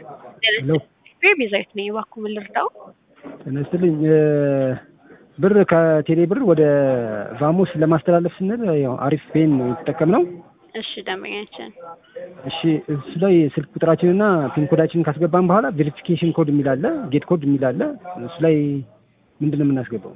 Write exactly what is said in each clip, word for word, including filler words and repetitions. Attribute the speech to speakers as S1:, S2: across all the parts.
S1: ሄሎ
S2: ቤዛዊት ነኝ። እባክዎ ምን ልርዳው?
S1: ጤና ይስጥልኝ። ብር ከቴሌ ብር ወደ ቫሞስ ለማስተላለፍ ስንል ያው አሪፍ ፔን ነው የተጠቀምነው።
S2: እሺ ደንበኛችን።
S1: እሺ እሱ ላይ ስልክ ቁጥራችንና ፒን ኮዳችንን ካስገባን በኋላ ቬሪፊኬሽን ኮድ የሚል አለ፣ ጌት ኮድ የሚል አለ። እሱ ላይ ምንድን ነው የምናስገባው?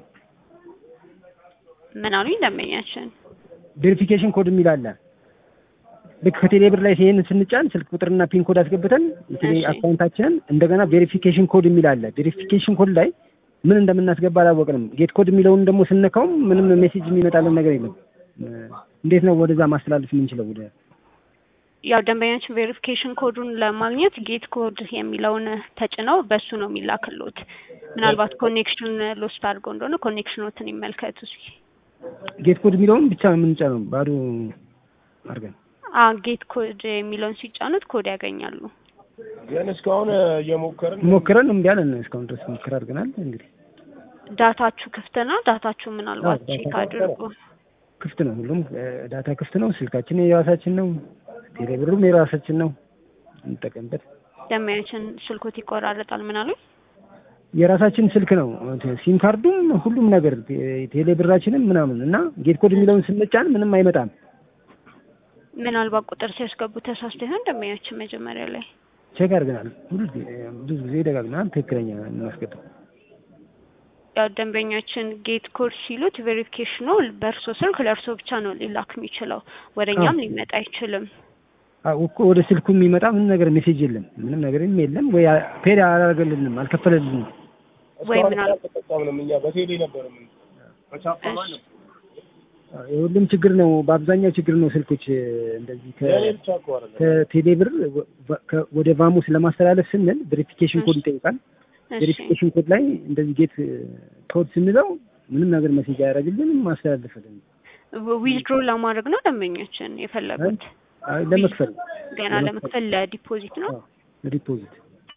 S2: ምን አሉኝ ደንበኛችን?
S1: ቬሪፊኬሽን ኮድ የሚል አለ። ልክ ከቴሌ ብር ላይ ይሄን ስንጫን ስልክ ቁጥርና ፒን ኮድ አስገብተን የቴሌ አካውንታችንን እንደገና ቬሪፊኬሽን ኮድ የሚል አለ። ቬሪፊኬሽን ኮድ ላይ ምን እንደምናስገባ አላወቅንም። ጌት ኮድ የሚለውን ደግሞ ስንነካውም ምንም ሜሴጅ የሚመጣልን ነገር የለም። እንዴት ነው ወደዛ ማስተላለፍ የምንችለው? ወደ
S2: ያው ደንበኛችን ቬሪፊኬሽን ኮዱን ለማግኘት ጌት ኮድ የሚለውን ተጭነው በሱ ነው የሚላክሉት። ምናልባት ኮኔክሽን ሎስት አድርገው እንደሆነ ኮኔክሽኖትን ይመልከቱ።
S1: ጌት ኮድ የሚለውን ብቻ የምንጫነው ባዶ አድርገን
S2: አ ጌት ኮድ የሚለውን ሲጫኑት ኮድ ያገኛሉ።
S3: ግን እስካሁን እየሞከርን
S1: ሞክረን እምቢ አለን። እስካሁን ድረስ ሞክር አድርገናል። እንግዲህ
S2: ዳታችሁ ክፍት ነው? ዳታችሁ ምናልባት ቼክ አድርጉ።
S1: ክፍት ነው፣ ሁሉም ዳታ ክፍት ነው። ስልካችን የራሳችን ነው፣ ቴሌብሩም የራሳችን ነው እንጠቀምበት።
S2: ደንበኛችን ስልኮት ይቆራረጣል። ምን አሉኝ?
S1: የራሳችን ስልክ ነው፣ ሲም ካርዱም ሁሉም ነገር ቴሌብራችንም ምናምን እና ጌት ኮድ የሚለውን ስንጫን ምንም አይመጣም።
S2: ምናልባት ቁጥር ሲያስገቡ ተሳስቶ ይሆን? ደንበኛችን መጀመሪያ ላይ
S1: ቼክ አድርገናል። ሁሉ ብዙ ጊዜ ደጋግመናል። ትክክለኛ እናስገባው።
S2: ያው ደንበኛችን ጌት ኮድ ሲሉት ቬሪፊኬሽኑ በእርሶ ስልክ ለእርሶ ብቻ ነው ሊላክ የሚችለው፣ ወደኛም ሊመጣ አይችልም።
S1: አዎ እኮ ወደ ስልኩ የሚመጣ ምንም ነገር ሜሴጅ የለም፣ ምንም ነገርም የለም። ወይ ፔድ አላደረገልንም፣ አልከፈለልንም።
S2: ወይ ምናልባት
S3: ተጠቀምንም እኛ በቴሌ ነበር ምን በቻፓማ ነው።
S1: የሁሉም ችግር ነው፣ በአብዛኛው ችግር ነው። ስልኮች እንደዚህ ከቴሌ ብር ወደ ቫሞስ ለማስተላለፍ ስንል ቬሪፊኬሽን ኮድ ይጠይቃል። ቬሪፊኬሽን ኮድ ላይ እንደዚህ ጌት ኮድ ስንለው ምንም ነገር ሜሴጅ አያደርግልንም፣ ማስተላለፈልን።
S2: ዊዝድሮ ለማድረግ ነው ደንበኛችን የፈለጉት?
S1: አይ ለመክፈል
S2: ገና ለመክፈል ለዲፖዚት ነው።
S1: ለዲፖዚት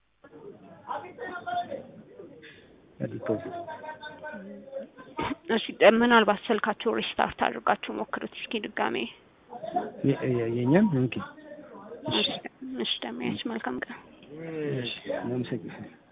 S1: ለዲፖዚት
S2: እሺ ምናልባት ስልካችሁ ሪስታርት አድርጋችሁ ሞክሩት እስኪ ድጋሜ።
S1: የኛም ኦኬ።
S2: እሺ እሺ ደንበኛችን መልካም ቀን።
S1: እሺ